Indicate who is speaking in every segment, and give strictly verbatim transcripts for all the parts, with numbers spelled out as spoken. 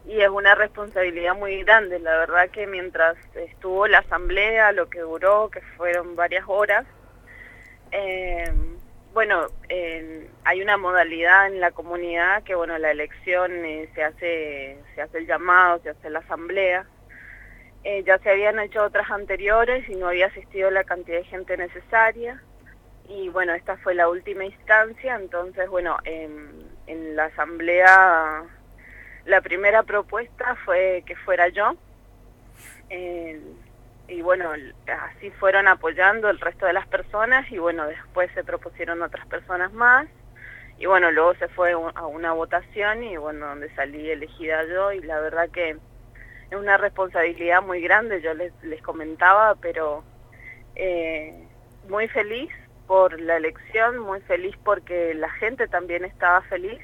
Speaker 1: y es una responsabilidad muy grande. La verdad que mientras estuvo la asamblea, lo que duró, que fueron varias horas, eh, bueno, eh, hay una modalidad en la comunidad que, bueno, la elección eh, se hace, se hace el llamado, se hace la asamblea. Eh, ya se habían hecho otras anteriores y no había asistido la cantidad de gente necesaria. Y bueno, esta fue la última instancia, entonces, bueno, en, en la asamblea, la primera propuesta fue que fuera yo. Eh, y bueno, así fueron apoyando el resto de las personas y bueno, después se propusieron otras personas más y bueno, luego se fue a una votación y bueno, donde salí elegida yo y la verdad que es una responsabilidad muy grande, yo les, les comentaba, pero eh, muy feliz por la elección, muy feliz porque la gente también estaba feliz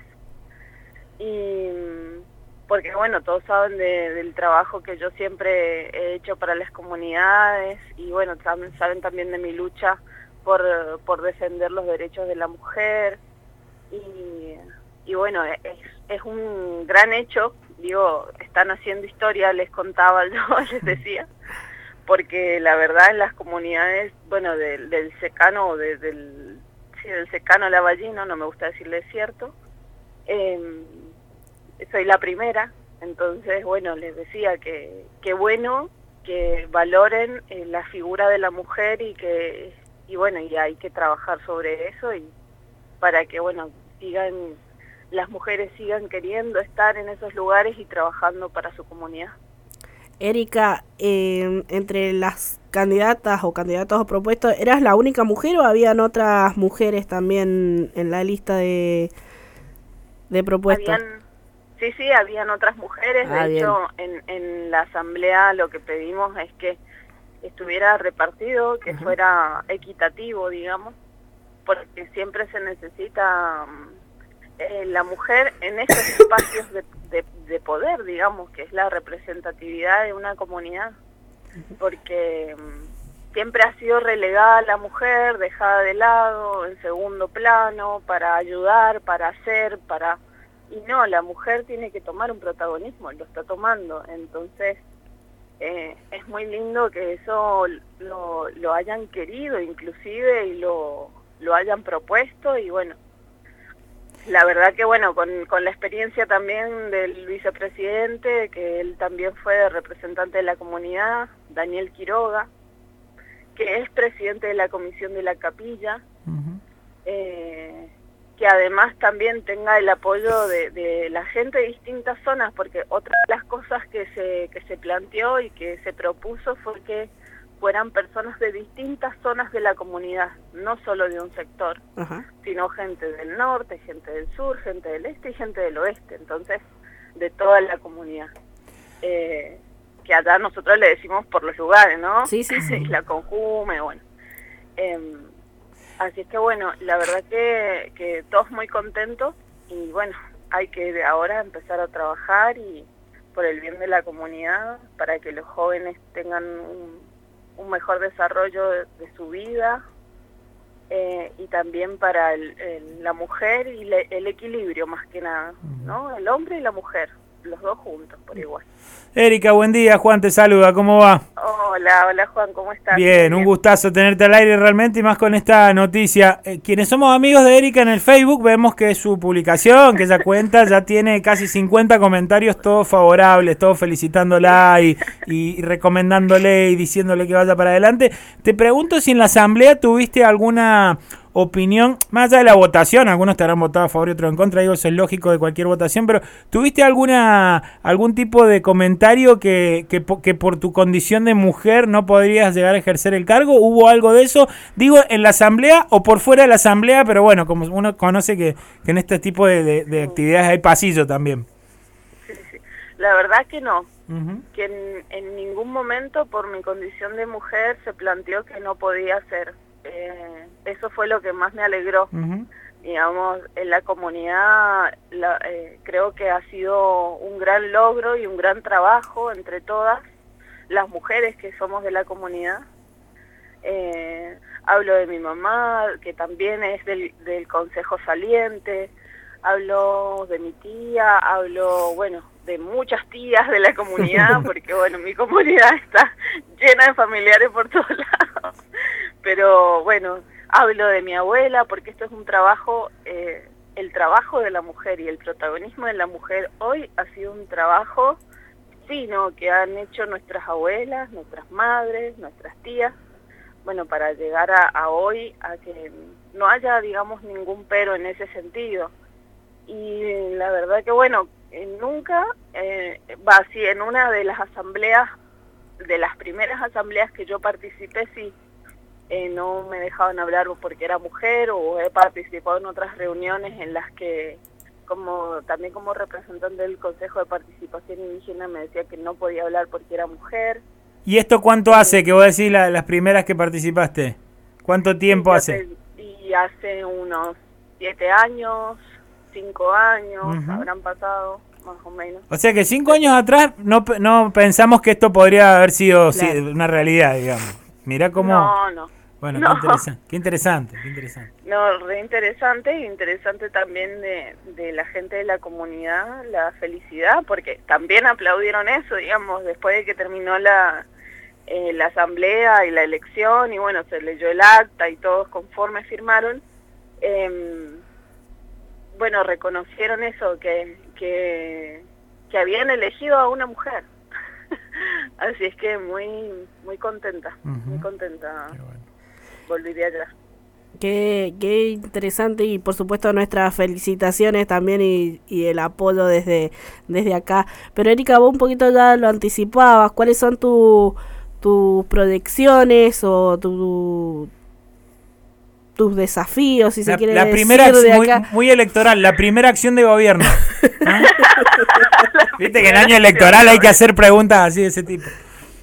Speaker 1: y porque bueno, todos saben de, del trabajo que yo siempre he hecho para las comunidades y bueno, saben, saben también de mi lucha por, por defender los derechos de la mujer y, y bueno, es, es un gran hecho, digo, están haciendo historia, les contaba yo, les decía, porque la verdad en las comunidades, bueno, del, del secano, de, del, sí, del secano lavallino, no me gusta decirle desierto, eh, soy la primera, entonces, bueno, les decía que, que bueno que valoren eh, la figura de la mujer y que, y bueno, y hay que trabajar sobre eso y para que, bueno, sigan, las mujeres sigan queriendo estar en esos lugares y trabajando para su comunidad.
Speaker 2: Erika, eh, entre las candidatas o candidatos o propuestos, ¿eras la única mujer o habían otras mujeres también en la lista de, de propuestas?
Speaker 1: Habían, sí, sí, habían otras mujeres,
Speaker 2: Ah,
Speaker 1: de
Speaker 2: bien.
Speaker 1: hecho en, en la asamblea lo que pedimos es que estuviera repartido, que
Speaker 2: Ajá.
Speaker 1: fuera equitativo, digamos, porque siempre se necesita eh, la mujer en esos espacios de, de, de poder, digamos, que es la representatividad de una comunidad, porque um, siempre ha sido relegada la mujer, dejada de lado, en segundo plano, para ayudar, para hacer, para... Y no, la mujer tiene que tomar un protagonismo, lo está tomando, entonces eh, es muy lindo que eso lo, lo hayan querido inclusive y lo, lo hayan propuesto y bueno, la verdad que bueno, con, con la experiencia también del vicepresidente, que él también fue representante de la comunidad, Daniel Quiroga, que es presidente de la Comisión de la Capilla, uh-huh. eh, que además también tenga el apoyo de, de la gente de distintas zonas, porque otra de las cosas que se, que se planteó y que se propuso fue que fueran personas de distintas zonas de la comunidad, no solo de un sector, uh-huh. sino gente del norte, gente del sur, gente del este y gente del oeste, entonces de toda la comunidad. Eh, que allá nosotros le decimos por los lugares, ¿no?
Speaker 2: Sí, sí, sí.
Speaker 1: Isla Conjume, bueno. Eh, así es que bueno, la verdad que, que todos muy contentos y bueno, hay que de ahora empezar a trabajar y por el bien de la comunidad, para que los jóvenes tengan un, un mejor desarrollo de, de su vida eh, y también para el, el, la mujer y le, el equilibrio más que nada, ¿no? El hombre y la mujer, los dos juntos por igual.
Speaker 3: Erika, buen día, Juan te saluda, ¿cómo va?
Speaker 1: Hola, hola Juan, ¿cómo estás?
Speaker 3: Bien, bien, un gustazo tenerte al aire realmente y más con esta noticia. Eh, quienes somos amigos de Erika en el Facebook vemos que su publicación, que esa cuenta ya tiene casi cincuenta comentarios todos favorables, todos felicitándola y, y recomendándole y diciéndole que vaya para adelante. Te pregunto si en la asamblea tuviste alguna opinión, más allá de la votación, algunos te habrán votado a favor y otros en contra, digo, eso es lógico de cualquier votación, pero ¿tuviste alguna algún tipo de comentario que, que, que por tu condición de mujer no podrías llegar a ejercer el cargo? ¿Hubo algo de eso? Digo, en la asamblea o por fuera de la asamblea, pero bueno, como uno conoce que, que en este tipo de, de, de actividades hay pasillo también.
Speaker 1: Sí, sí. La verdad que no, uh-huh. que en, en ningún momento por mi condición de mujer se planteó que no podía hacer. Eh, eso fue lo que más me alegró. Uh-huh. Digamos, en la comunidad la, eh, creo que ha sido un gran logro y un gran trabajo entre todas las mujeres que somos de la comunidad. Eh, hablo de mi mamá, que también es del, del Consejo Saliente, hablo de mi tía, hablo, bueno, de muchas tías de la comunidad, porque bueno, mi comunidad está llena de familiares por todos lados, pero bueno, hablo de mi abuela, porque esto es un trabajo, eh, el trabajo de la mujer y el protagonismo de la mujer hoy ha sido un trabajo fino que han hecho nuestras abuelas, nuestras madres, nuestras tías, bueno, para llegar a, a hoy, a que no haya, digamos, ningún pero en ese sentido. Y la verdad que, bueno, eh, nunca, eh, va así, en una de las asambleas, de las primeras asambleas que yo participé, sí, eh, no me dejaban hablar porque era mujer, o he participado en otras reuniones en las que, como también como representante del Consejo de Participación Indígena, me decía que no podía hablar porque era mujer.
Speaker 3: ¿Y esto cuánto hace que vos decís la, las primeras que participaste? ¿Cuánto tiempo
Speaker 1: y
Speaker 3: hace?
Speaker 1: hace? Y hace unos siete años, cinco años, uh-huh. habrán pasado, más o menos.
Speaker 3: O sea que cinco años atrás no, no pensamos que esto podría haber sido claro. sí, una realidad, digamos. Mirá cómo...
Speaker 1: No, no.
Speaker 3: Bueno,
Speaker 1: no.
Speaker 3: Qué, interesante, qué interesante, qué interesante.
Speaker 1: No, re interesante, y interesante también de, de la gente de la comunidad, la felicidad, porque también aplaudieron eso, digamos, después de que terminó la, eh, la asamblea y la elección, y bueno, se leyó el acta y todos conforme firmaron, eh, bueno, reconocieron eso, que, que, que habían elegido a una mujer. Así es que muy, muy contenta, uh-huh. muy contenta. Qué bueno. Volví de allá.
Speaker 2: Qué, qué interesante, y por supuesto nuestras felicitaciones también y, y el apoyo desde, desde acá. Pero Erika, vos un poquito ya lo anticipabas, ¿cuáles son tu, tus proyecciones o tu, tus desafíos, si
Speaker 3: la,
Speaker 2: se quiere
Speaker 3: la
Speaker 2: decir
Speaker 3: primera
Speaker 2: de
Speaker 3: muy,
Speaker 2: acá?
Speaker 3: Muy electoral, la primera acción de gobierno. ¿Ah? Viste que en año electoral hay que hacer preguntas así de ese tipo.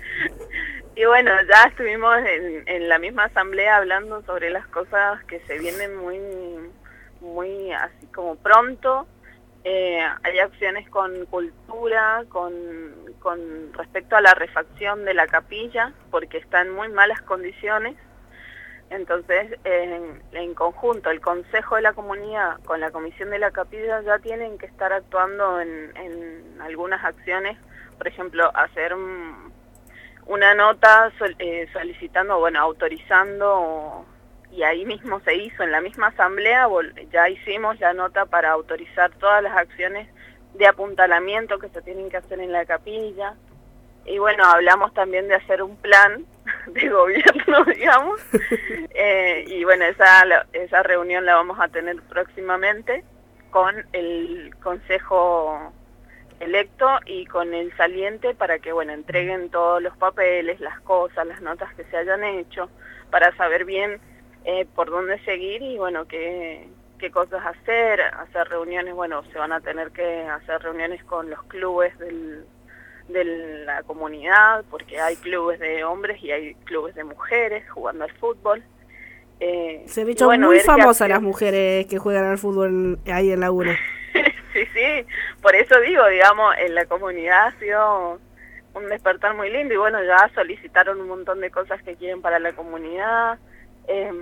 Speaker 1: Y bueno, ya estuvimos en, en la misma asamblea hablando sobre las cosas que se vienen muy, muy así como pronto. Eh, hay acciones con cultura, con, con respecto a la refacción de la capilla, porque está en muy malas condiciones. Entonces, en, en conjunto, el Consejo de la Comunidad con la Comisión de la Capilla ya tienen que estar actuando en, en algunas acciones, por ejemplo, hacer un, una nota sol, eh, solicitando, bueno, autorizando, y ahí mismo se hizo, en la misma asamblea, ya hicimos la nota para autorizar todas las acciones de apuntalamiento que se tienen que hacer en la capilla. Y bueno, hablamos también de hacer un plan de gobierno, digamos, eh, y bueno, esa, esa reunión la vamos a tener próximamente con el Consejo electo y con el saliente, para que, bueno, entreguen todos los papeles, las cosas, las notas que se hayan hecho, para saber bien eh, por dónde seguir y, bueno, qué, qué cosas hacer, hacer reuniones, bueno, se van a tener que hacer reuniones con los clubes del, de la comunidad, porque hay clubes de hombres y hay clubes de mujeres jugando al fútbol. Eh,
Speaker 2: se han hecho bueno, muy famosas las mujeres que juegan al fútbol ahí en Laguna.
Speaker 1: Sí, sí, por eso digo, digamos, en la comunidad ha sido un despertar muy lindo, y bueno, ya solicitaron un montón de cosas que quieren para la comunidad. Eh,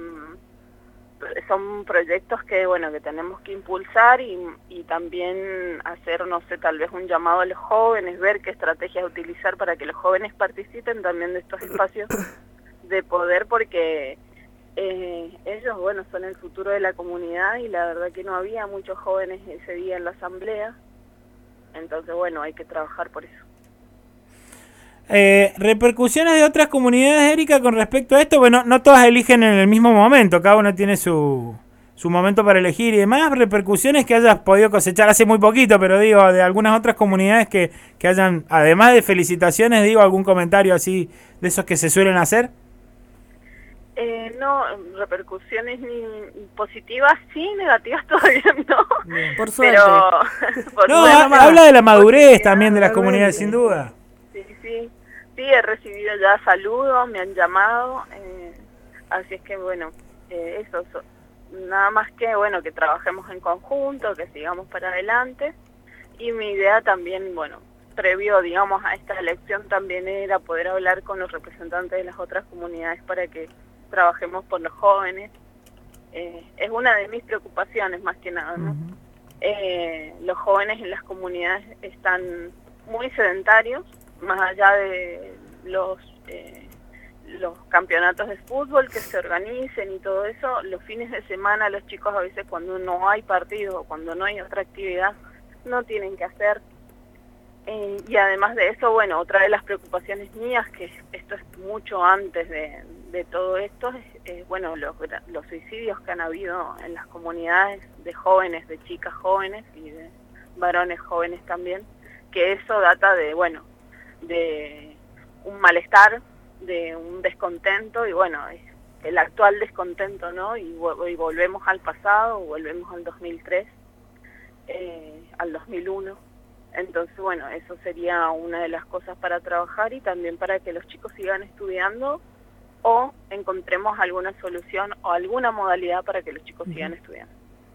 Speaker 1: son proyectos que, bueno, que tenemos que impulsar y, y también hacer, no sé, tal vez un llamado a los jóvenes, ver qué estrategias utilizar para que los jóvenes participen también de estos espacios de poder, porque Eh, ellos, bueno, son el futuro de la comunidad, y la verdad que no había muchos jóvenes ese día en la asamblea, entonces, bueno, hay que trabajar por eso.
Speaker 3: Eh, repercusiones de otras comunidades, Erika, con respecto a esto. Bueno, no todas eligen en el mismo momento, cada uno tiene su, su momento para elegir y demás. Repercusiones que hayas podido cosechar hace muy poquito, pero digo, de algunas otras comunidades que, que hayan, además de felicitaciones, digo, algún comentario así de esos que se suelen hacer.
Speaker 1: Eh, no, repercusiones ni positivas sí, negativas todavía no.
Speaker 2: Bien. Por suerte.
Speaker 1: Pero, por
Speaker 3: no,
Speaker 1: suerte,
Speaker 3: habla de la madurez también de las comunidades, sin duda.
Speaker 1: Sí, sí, sí, he recibido ya saludos, me han llamado, eh, así es que bueno, eh, eso, so, nada más que bueno, que trabajemos en conjunto, que sigamos para adelante, y mi idea también, bueno, previo, digamos, a esta elección también era poder hablar con los representantes de las otras comunidades para que trabajemos por los jóvenes. Eh, es una de mis preocupaciones más que nada, ¿no?
Speaker 3: Uh-huh.
Speaker 1: Eh, los jóvenes en las comunidades están muy sedentarios, más allá de los eh, los campeonatos de fútbol que se organicen y todo eso, los fines de semana los chicos a veces cuando no hay partido o cuando no hay otra actividad no tienen que hacer. Eh, y además de eso, bueno, otra de las preocupaciones mías, que esto es mucho antes de, de todo esto, es, es bueno, los, los suicidios que han habido en las comunidades de jóvenes, de chicas jóvenes y de varones jóvenes también, que eso data de, bueno, de un malestar, de un descontento, y bueno, es el actual descontento, ¿no? Y, y volvemos al pasado, volvemos al dos mil tres, eh, al dos mil uno. Entonces, bueno, eso sería una de las cosas para trabajar y también para que los chicos sigan estudiando o encontremos alguna solución o alguna modalidad para que los chicos sigan estudiando.